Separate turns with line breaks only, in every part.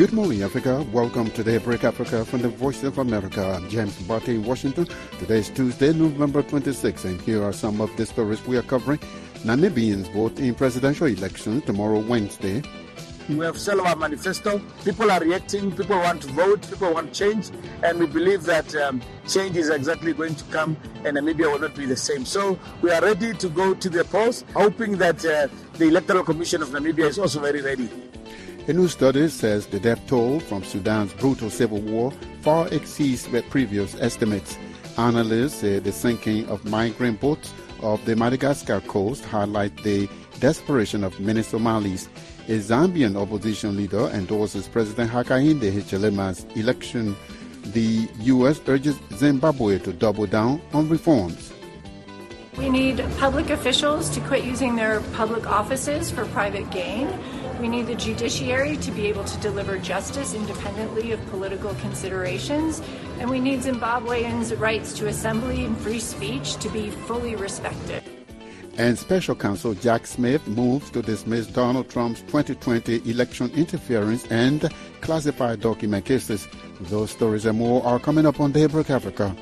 Good morning, Africa. Welcome to Daybreak Africa from the Voice of America. I'm James Mbate in Washington. Today is Tuesday, November 26, and here are some of the stories we are covering. Namibians vote in presidential elections tomorrow, Wednesday.
We have sent our manifesto. People are reacting. People want to vote. People want change. And we believe that change is exactly going to come and Namibia will not be the same. So we are ready to go to the polls, hoping that the Electoral Commission of Namibia is also very ready.
A new study says the death toll from Sudan's brutal civil war far exceeds the previous estimates. Analysts say the sinking of migrant boats off the Madagascar coast highlight the desperation of many Somalis. A Zambian opposition leader endorses President Hakainde Hichilema's election. The U.S. urges Zimbabwe to double down on reforms.
We need public officials to quit using their public offices for private gain. We need the judiciary to be able to deliver justice independently of political considerations. And we need Zimbabweans' rights to assembly and free speech to be fully respected.
And Special Counsel Jack Smith moves to dismiss Donald Trump's 2020 election interference and classified document cases. Those stories and more are coming up on Daybreak Africa.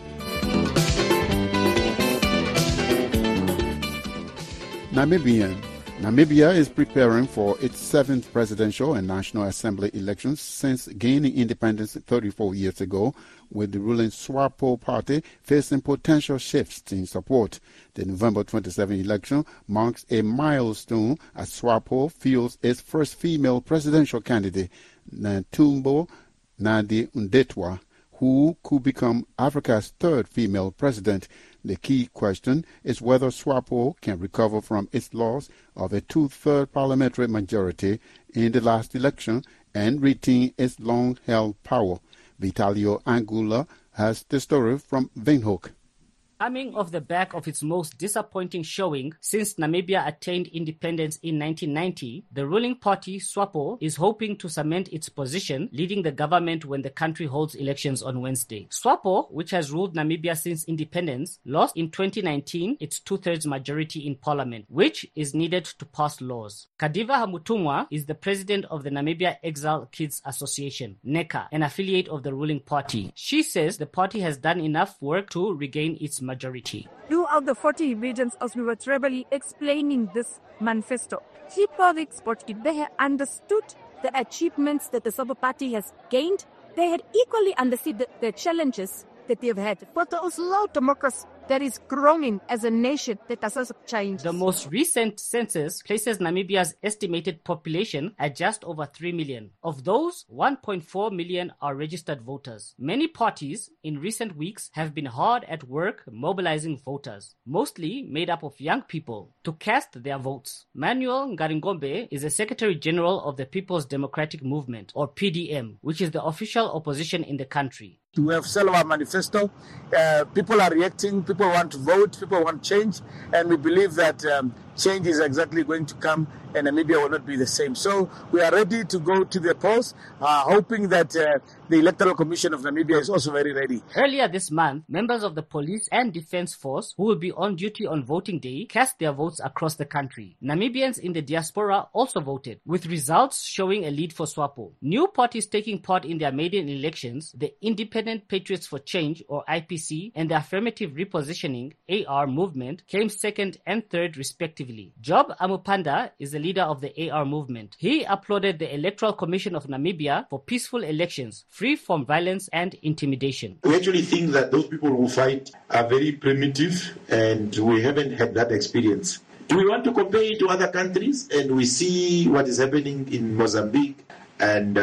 Namibia is preparing for its 7th presidential and National Assembly elections since gaining independence 34 years ago, with the ruling SWAPO party facing potential shifts in support. The November 27 election marks a milestone as SWAPO fields its first female presidential candidate, Netumbo Nandi-Ndaitwah, who could become Africa's 3rd female president. The key question is whether SWAPO can recover from its loss of a 2/3 parliamentary majority in the last election and retain its long-held power. Vitalio Angula has the story from Windhoek.
Coming off the back of its most disappointing showing since Namibia attained independence in 1990, the ruling party, SWAPO, is hoping to cement its position, leading the government when the country holds elections on Wednesday. SWAPO, which has ruled Namibia since independence, lost in 2019 its 2/3 majority in parliament, which is needed to pass laws. Kadiva Hamutumwa is the president of the Namibia Exile Kids Association, NECA, an affiliate of the ruling party. She says the party has done enough work to regain its majority.
Throughout the 40 regions, as we were traveling explaining this manifesto, people they had understood the achievements that the SWAPO party has gained. They had equally understood the challenges that they have had. But there is low democracy that is growing as a nation that does not change.
The most recent census places Namibia's estimated population at just over 3 million. Of those, 1.4 million are registered voters. Many parties in recent weeks have been hard at work mobilizing voters, mostly made up of young people, to cast their votes. Manuel Ngaringombe is the Secretary General of the People's Democratic Movement, or PDM, which is the official opposition in the country.
We have sent our manifesto. People are reacting. People want to vote. People want change. And we believe that change is exactly going to come and Namibia will not be the same. So we are ready to go to the polls, hoping that the Electoral Commission of Namibia is also very ready.
Earlier this month, members of the police and defense force who will be on duty on voting day cast their votes across the country. Namibians in the diaspora also voted, with results showing a lead for SWAPO. New parties taking part in their maiden elections, the Independent Patriots for Change, or IPC, and the Affirmative Repositioning, AR movement, came 2nd and 3rd respectively. Job Amupanda is the leader of the AR movement. He applauded the Electoral Commission of Namibia for peaceful elections, free from violence and intimidation.
We actually think that those people who fight are very primitive and we haven't had that experience. Do we want to compare it to other countries? And we see what is happening in Mozambique and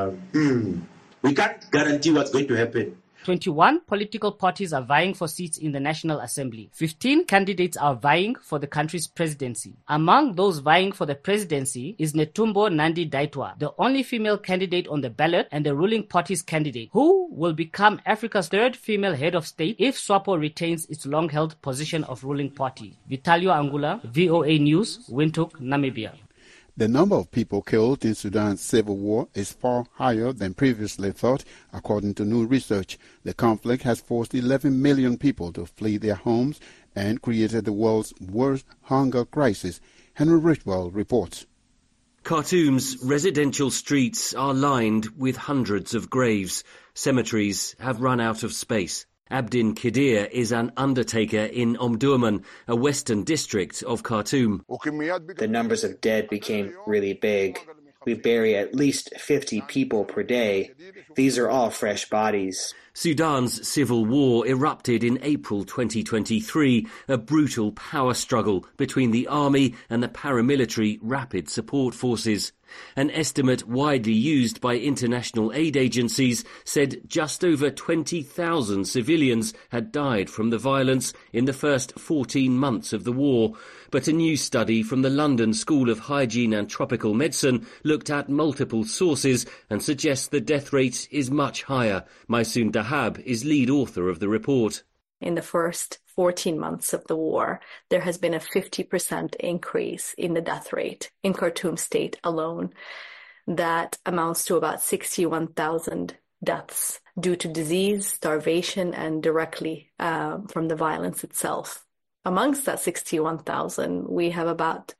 we can't guarantee what's going to happen.
21 political parties are vying for seats in the National Assembly. 15 candidates are vying for the country's presidency. Among those vying for the presidency is Netumbo Nandi-Ndaitwah, the only female candidate on the ballot and the ruling party's candidate, who will become Africa's 3rd female head of state if SWAPO retains its long-held position of ruling party. Vitalio Angula, VOA News, Windhoek, Namibia.
The number of people killed in Sudan's civil war is far higher than previously thought, according to new research. The conflict has forced 11 million people to flee their homes and created the world's worst hunger crisis. Henry Richwell reports.
Khartoum's residential streets are lined with hundreds of graves. Cemeteries have run out of space. Abdin Kidir is an undertaker in Omdurman, a western district of Khartoum.
The numbers of dead became really big. We bury at least 50 people per day. These are all fresh bodies.
Sudan's civil war erupted in April 2023, a brutal power struggle between the army and the paramilitary Rapid Support Forces. An estimate widely used by international aid agencies said just over 20,000 civilians had died from the violence in the first 14 months of the war. But a new study from the London School of Hygiene and Tropical Medicine looked at multiple sources and suggests the death rate is much higher. Maysoon Dahab is lead author of the report.
In the first 14 months of the war, there has been a 50% increase in the death rate in Khartoum state alone. That amounts to about 61,000 deaths due to disease, starvation, and directly from the violence itself. Amongst that 61,000, we have about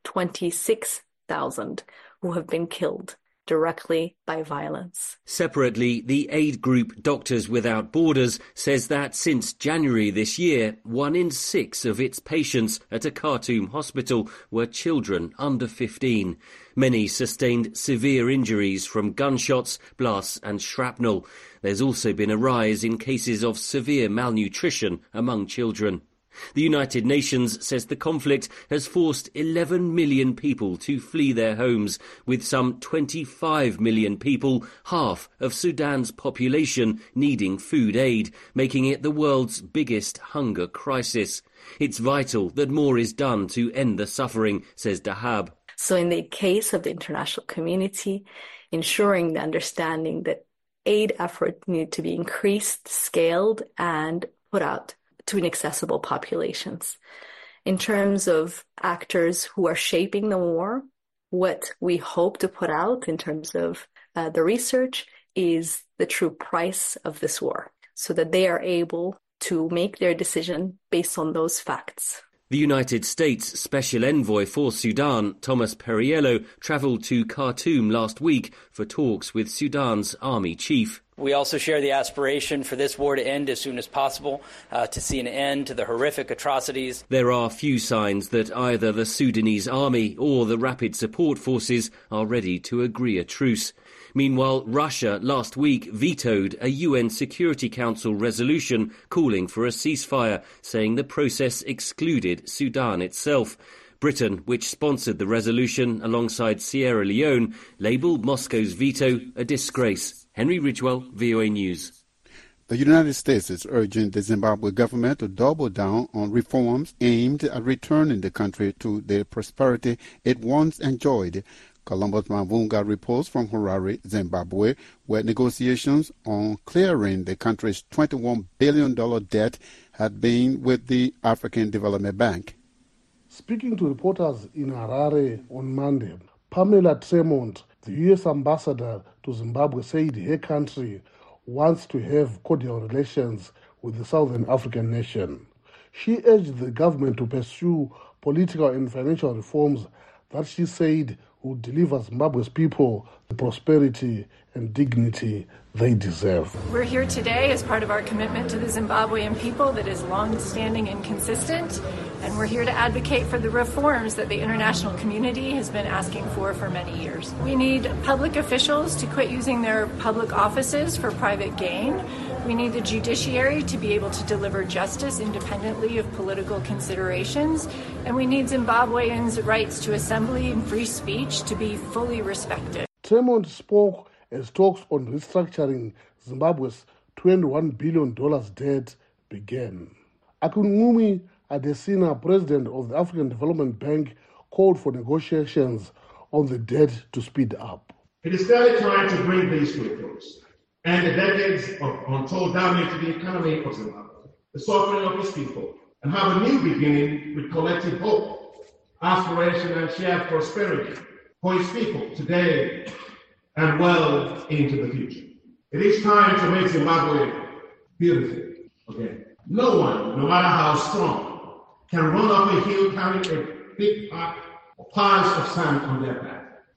26,000 who have been killed directly by violence.
Separately, the aid group Doctors Without Borders says that since January this year, 1 in 6 of its patients at a Khartoum hospital were children under 15. Many sustained severe injuries from gunshots, blasts and shrapnel. There's also been a rise in cases of severe malnutrition among children. The United Nations says the conflict has forced 11 million people to flee their homes, with some 25 million people, half of Sudan's population, needing food aid, making it the world's biggest hunger crisis. It's vital that more is done to end the suffering, says Dahab.
So in the case of the international community, ensuring the understanding that aid efforts need to be increased, scaled, and put out to inaccessible populations. In terms of actors who are shaping the war, what we hope to put out in terms of the research is the true price of this war, so that they are able to make their decision based on those facts.
The United States Special Envoy for Sudan, Thomas Perriello, travelled to Khartoum last week for talks with Sudan's army chief.
We also share the aspiration for this war to end as soon as possible, to see an end to the horrific atrocities.
There are few signs that either the Sudanese army or the Rapid Support Forces are ready to agree a truce. Meanwhile, Russia last week vetoed a UN Security Council resolution calling for a ceasefire, saying the process excluded Sudan itself. Britain, which sponsored the resolution alongside Sierra Leone, labelled Moscow's veto a disgrace. Henry Ridgewell, VOA News.
The United States is urging the Zimbabwe government to double down on reforms aimed at returning the country to the prosperity it once enjoyed. Columbus Mavunga reports from Harare, Zimbabwe, where negotiations on clearing the country's $21 billion debt had been with the African Development Bank.
Speaking to reporters in Harare on Monday, Pamela Tremont, the U.S. ambassador to Zimbabwe, said her country wants to have cordial relations with the Southern African nation. She urged the government to pursue political and financial reforms that she said would deliver Zimbabwe's people the prosperity and dignity they deserve.
We're here today as part of our commitment to the Zimbabwean people that is long-standing and consistent, and we're here to advocate for the reforms that the international community has been asking for many years. We need public officials to quit using their public offices for private gain. We need the judiciary to be able to deliver justice independently of political considerations, and we need Zimbabweans' rights to assembly and free speech to be fully respected.
Tremont spoke as talks on restructuring Zimbabwe's $21 billion debt began. Akunwumi Adesina, president of the African Development Bank, called for negotiations on the debt to speed up.
It is clearly time to bring these to a close, and the decades of untold damage to the economy of Zimbabwe, the suffering of its people, and have a new beginning with collective hope, aspiration, and shared prosperity for its people today and well into the future. It is time to make Zimbabwe beautiful again. No one, no matter how strong, can run up a hill carrying a big pack or piles of sand on their back.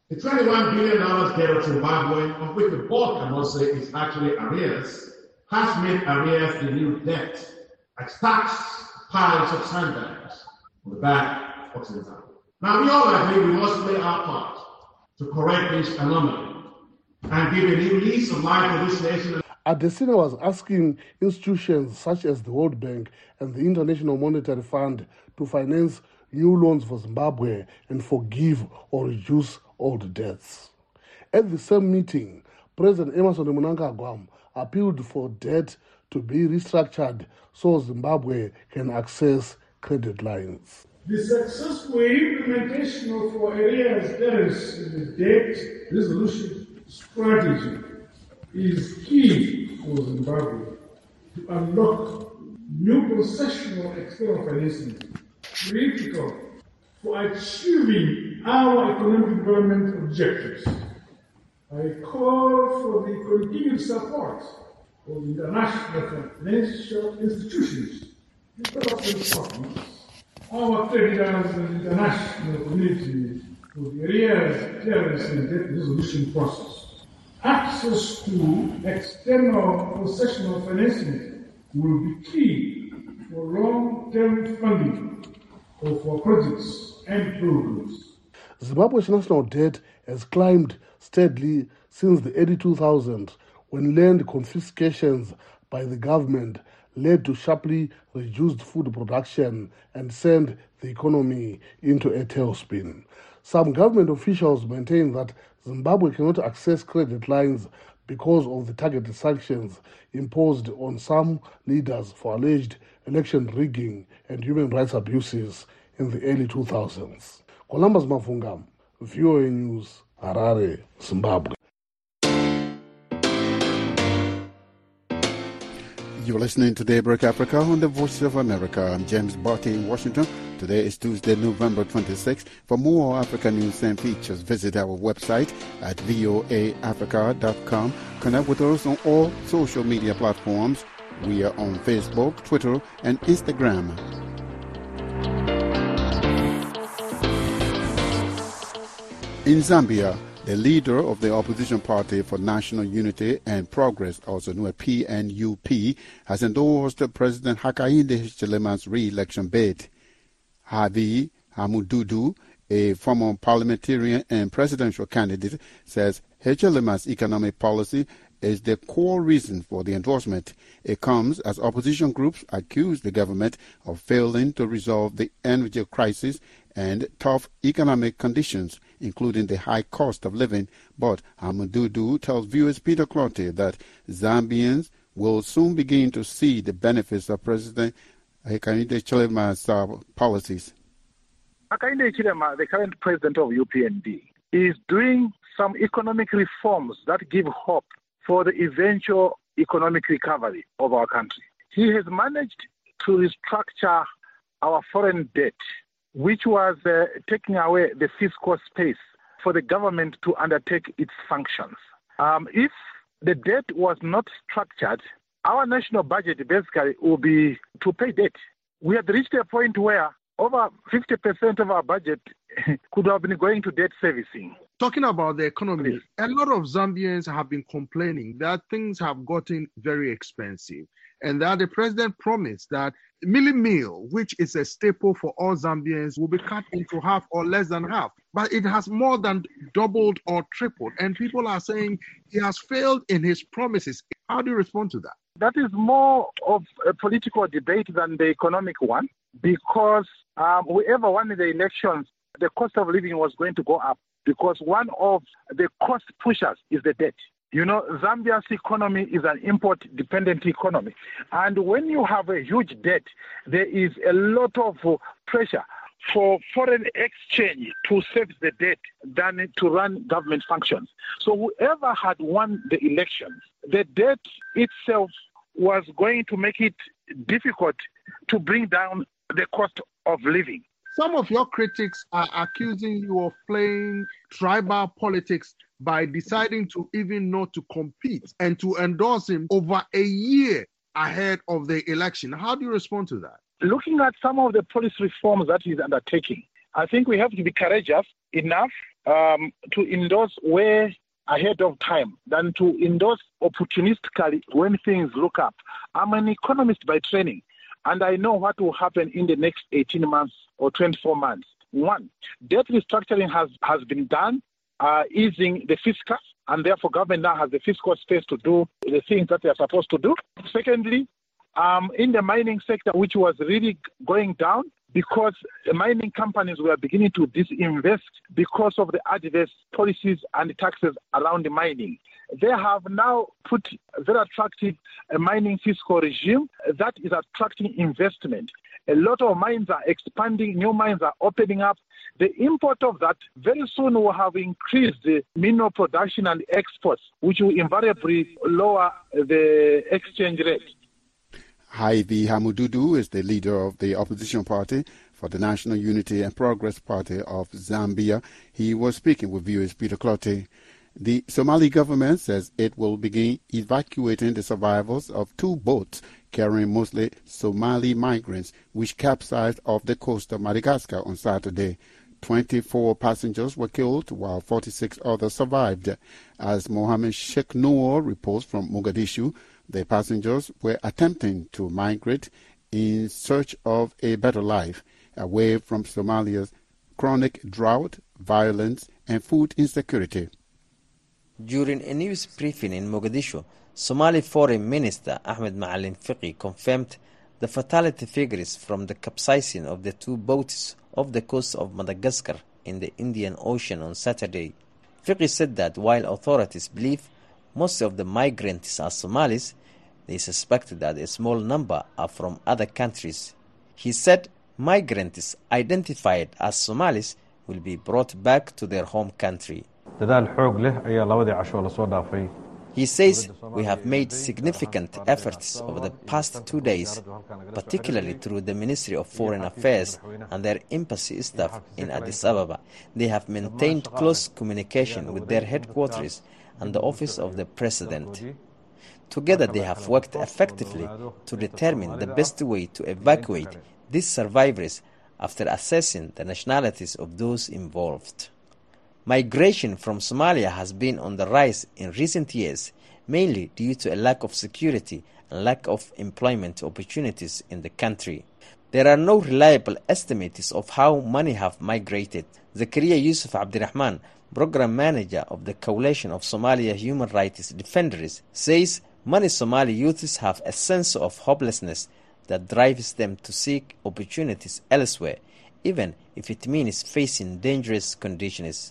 The $21 billion debt of Zimbabwe, of which the bulk, I must say, is actually arrears, has made arrears the new debt, like stacks piles of sandbags on the back of Zimbabwe. Now, we all agree we must play our part to correct this anomaly and give a new lease of life to this nation.
Adesina was asking institutions such as the World Bank and the International Monetary Fund to finance new loans for Zimbabwe and forgive or reduce old debts. At the same meeting, President Emmerson Mnangagwa appealed for debt to be restructured so Zimbabwe can access credit lines.
The successful implementation of our arrears debts in the debt resolution strategy is key for Zimbabwe to unlock new concessional external financing, critical for achieving our economic development objectives. I call for the continued support of international financial institutions, development partners, our creditors and international community for the arrears clearance and debt resolution process. Access to external concessional financing will be key for long-term funding of our projects and programs.
Zimbabwe's national debt has climbed steadily since the early 2000s, when land confiscations by the government led to sharply reduced food production and sent the economy into a tailspin. Some government officials maintain that Zimbabwe cannot access credit lines because of the targeted sanctions imposed on some leaders for alleged election rigging and human rights abuses in the early 2000s. Columbus Mavunga, VOA News, Harare, Zimbabwe.
You're listening to Daybreak Africa on the Voice of America. I'm James Barty in Washington. Today is Tuesday, November 26th. For more African news and features, visit our website at voaafrica.com. Connect with us on all social media platforms. We are on Facebook, Twitter, and Instagram. In Zambia, the leader of the opposition party for National Unity and Progress, also known as PNUP, has endorsed President Hakainde Hichilema's re-election bid. Havi Hamududu, a former parliamentarian and presidential candidate, says Hichilema's economic policy is the core reason for the endorsement. It comes as opposition groups accuse the government of failing to resolve the energy crisis and tough economic conditions, including the high cost of living. But Hamududu tells viewers Peter Clottey that Zambians will soon begin to see the benefits of President Hakainde Hichilema's policies.
Hakainde Hichilema, the current president of UPND, is doing some economic reforms that give hope for the eventual economic recovery of our country. He has managed to restructure our foreign debt, which was taking away the fiscal space for the government to undertake its functions. If the debt was not structured, our national budget basically will be to pay debt. We had reached a point where over 50% of our budget could have been going to debt servicing.
Talking about the economy, a lot of Zambians have been complaining that things have gotten very expensive and that the president promised that Millie Meal, which is a staple for all Zambians, will be cut into half or less than half. But it has more than doubled or tripled, and people are saying he has failed in his promises. How do you respond to that?
That is more of a political debate than the economic one, because whoever won the elections, the cost of living was going to go up, because one of the cost pushers is the debt. You know, Zambia's economy is an import-dependent economy. And when you have a huge debt, there is a lot of pressure for foreign exchange to service the debt than to run government functions. So whoever had won the elections, the debt itself was going to make it difficult to bring down the cost of living.
Some of your critics are accusing you of playing tribal politics by deciding to even not to compete and to endorse him over a year ahead of the election. How do you respond to that?
Looking at some of the policy reforms that he's undertaking, I think we have to be courageous enough
to endorse way ahead of time than to endorse opportunistically when things look up. I'm an economist by training, and I know what will happen in the next 18 months or 24 months. One, debt restructuring has been done, easing the fiscal, and therefore government now has the fiscal space to do the things that they are supposed to do. Secondly, in the mining sector, which was really going down because mining companies were beginning to disinvest because of the adverse policies and taxes around the mining. They have now put a very attractive mining fiscal regime that is attracting investment. A lot of mines are expanding, new mines are opening up. The import of that very soon will have increased the mineral production and exports, which will invariably lower the exchange rate.
Haidhi Hamududu is the leader of the opposition party for the National Unity and Progress Party of Zambia. He was speaking with viewers Peter Clottey. The Somali government says it will begin evacuating the survivors of two boats carrying mostly Somali migrants which capsized off the coast of Madagascar on Saturday. 24 passengers were killed while 46 others survived. As Mohammed Sheikh Noor reports from Mogadishu, the passengers were attempting to migrate in search of a better life away from Somalia's chronic drought, violence, and food insecurity.
During a news briefing in Mogadishu, Somali Foreign Minister Ahmed Maalin Fiqi confirmed the fatality figures from the capsizing of the two boats off the coast of Madagascar in the Indian Ocean on Saturday. Fiqi said that while authorities believe most of the migrants are Somalis, they suspect that a small number are from other countries. He said migrants identified as Somalis will be brought back to their home country. He says we have made significant efforts over the past 2 days, particularly through the Ministry of Foreign Affairs and their embassy staff in Addis Ababa. They have maintained close communication with their headquarters and the office of the President. Together they have worked effectively to determine the best way to evacuate these survivors after assessing the nationalities of those involved. Migration from Somalia has been on the rise in recent years, mainly due to a lack of security and lack of employment opportunities in the country. There are no reliable estimates of how many have migrated. Zakaria Yusuf Abdirahman, program manager of the Coalition of Somalia Human Rights Defenders, says many Somali youths have a sense of hopelessness that drives them to seek opportunities elsewhere, even if it means facing dangerous conditions.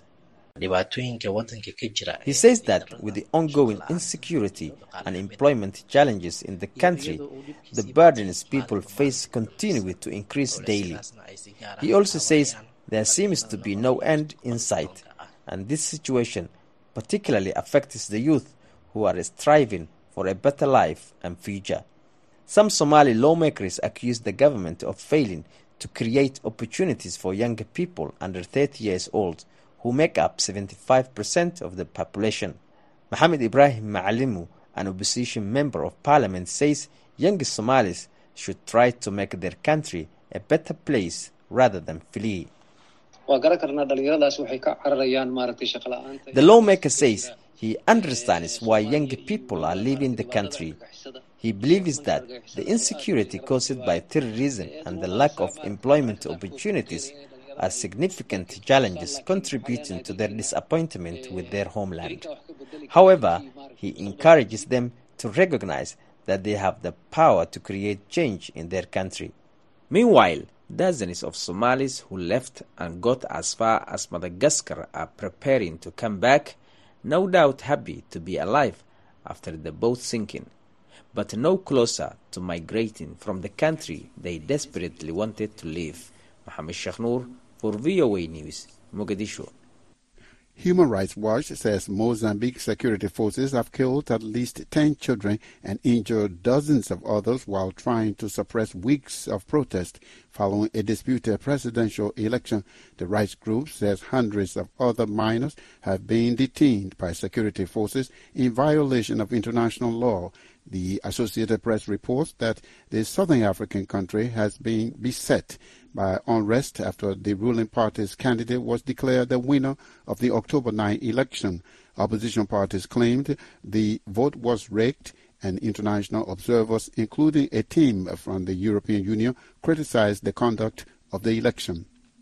He says that with the ongoing insecurity and employment challenges in the country, the burdens people face continue to increase daily. He also says there seems to be no end in sight, and this situation particularly affects the youth who are striving for a better life and future. Some Somali lawmakers accuse the government of failing to create opportunities for younger people under 30 years old, who make up 75% of the population. Mohammed Ibrahim Maalimu, an opposition member of parliament, says young Somalis should try to make their country a better place rather than flee. The lawmaker says he understands why young people are leaving the country. He believes that the insecurity caused by terrorism and the lack of employment opportunities are significant challenges contributing to their disappointment with their homeland. However, he encourages them to recognize that they have the power to create change in their country. Meanwhile, dozens of Somalis who left and got as far as Madagascar are preparing to come back, no doubt happy to be alive after the boat sinking, but no closer to migrating from the country they desperately wanted to leave. Mohammed Sheikh Noor for VOA News, Mogadishu.
Human Rights Watch says Mozambique security forces have killed at least 10 children and injured dozens of others while trying to suppress weeks of protest following a disputed presidential election. The rights group says hundreds of other minors have been detained by security forces in violation of international law. The Associated Press reports that the Southern African country has been beset by unrest after the ruling party's candidate was declared the winner of the October 9 election. Opposition parties claimed the vote was rigged, and international observers, including a team from the European Union, criticized the conduct of the election.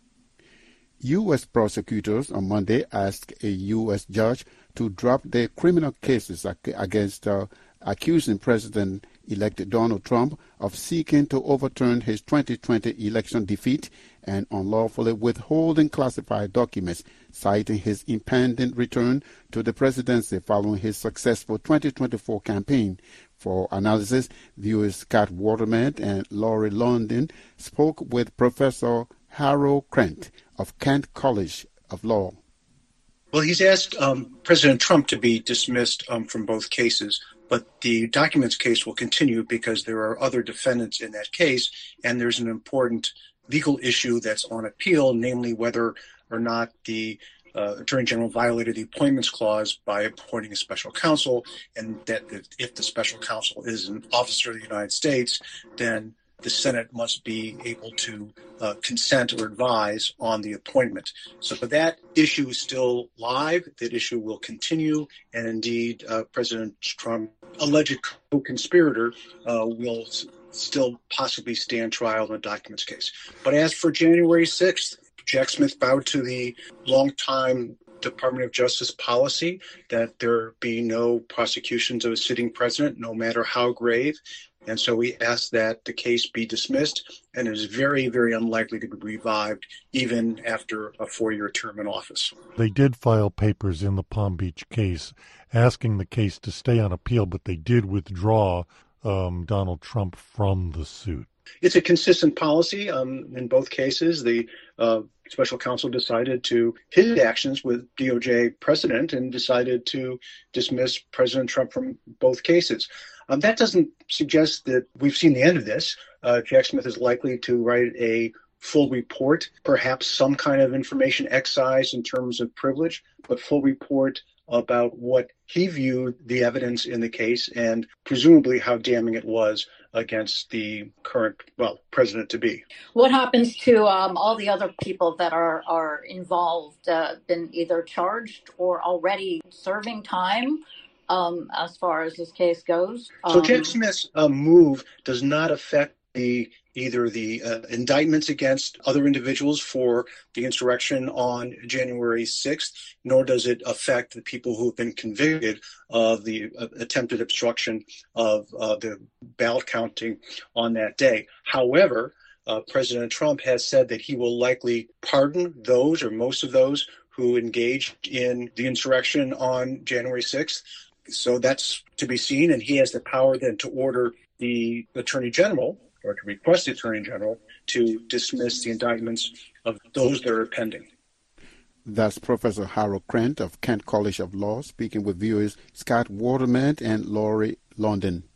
U.S. prosecutors on Monday asked a U.S. judge to drop the criminal cases against accusing President-elect Donald Trump of seeking to overturn his 2020 election defeat and unlawfully withholding classified documents, citing his impending return to the presidency following his successful 2024 campaign. For analysis, viewers Scott Waterman and Laurie London spoke with Professor Harold Krent of Kent College of Law.
Well, he's asked President Trump to be dismissed from both cases, but the documents case will continue because there are other defendants in that case, and there's an important legal issue that's on appeal, namely whether or not the Attorney General violated the Appointments Clause by appointing a special counsel, and that if the special counsel is an officer of the United States, then the Senate must be able to consent or advise on the appointment. So that issue is still live. That issue will continue. And indeed, President Trump, alleged co-conspirator, will still possibly stand trial in the documents case. But as for January 6th, Jack Smith bowed to the longtime Department of Justice policy that there be no prosecutions of a sitting president, no matter how grave. And so we ask that the case be dismissed, and it is very, very unlikely to be revived even after a 4-year term in office.
They did file papers in the Palm Beach case asking the case to stay on appeal, but they did withdraw Donald Trump from the suit.
It's a consistent policy in both cases. The special counsel decided to his actions with DOJ precedent and decided to dismiss President Trump from both cases. That doesn't suggest that we've seen the end of this. Jack Smith is likely to write a full report, perhaps some kind of information excise in terms of privilege, but full report about what he viewed the evidence in the case and presumably how damning it was against the current, president-to-be.
What happens to all the other people that are involved, been either charged or already serving time as far as this case goes?
So Jack Smith's move does not affect either the indictments against other individuals for the insurrection on January 6th, nor does it affect the people who have been convicted of the attempted obstruction of the ballot counting on that day. However, President Trump has said that he will likely pardon those or most of those who engaged in the insurrection on January 6th. So that's to be seen, and he has the power then to order the Attorney General or to request the Attorney General to dismiss the indictments of those that are pending.
That's Professor Harold Krent of Kent College of Law speaking with viewers Scott Waterman and Laurie London.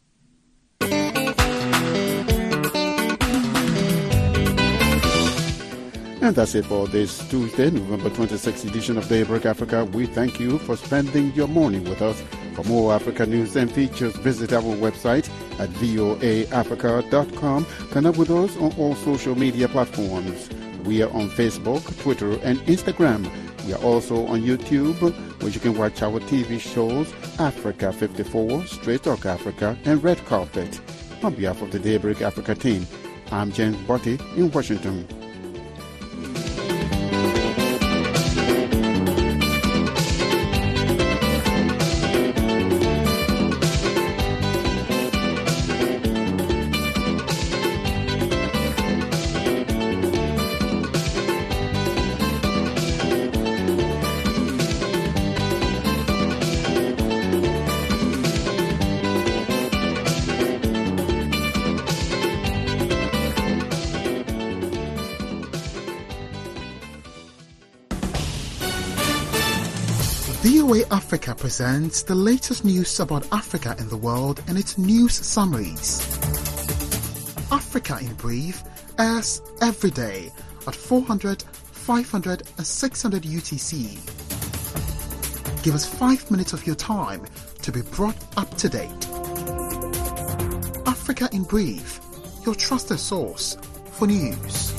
And that's it for this Tuesday, November 26th edition of Daybreak Africa. We thank you for spending your morning with us. For more Africa news and features, visit our website at voaafrica.com. Connect with us on all social media platforms. We are on Facebook, Twitter, and Instagram. We are also on YouTube, where you can watch our TV shows Africa 54, Straight Talk Africa, and Red Carpet. On behalf of the Daybreak Africa team, I'm James Botti in Washington.
VOA Africa presents the latest news about Africa and the world and its news summaries. Africa in Brief airs every day at 400, 500 and 600 UTC. Give us 5 minutes of your time to be brought up to date. Africa in Brief, your trusted source for news.